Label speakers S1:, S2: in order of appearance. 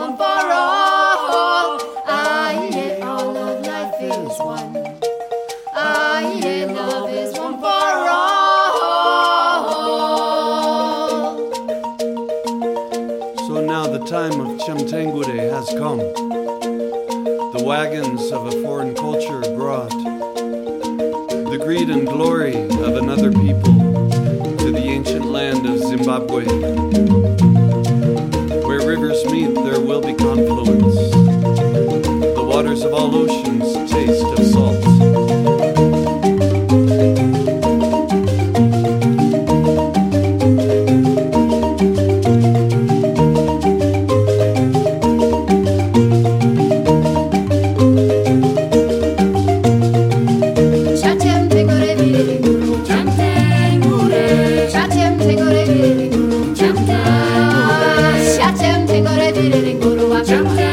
S1: one for all. Ah, yeah, all of life is one. Ah, yeah, love is one for all.
S2: So now the time of Chamtengure has come. The wagons of a foreign culture brought the greed and glory of another people to the ancient land of Zimbabwe. Where rivers meet, there will be confluence. The waters of all oceans taste of salt.
S1: Chatem tengore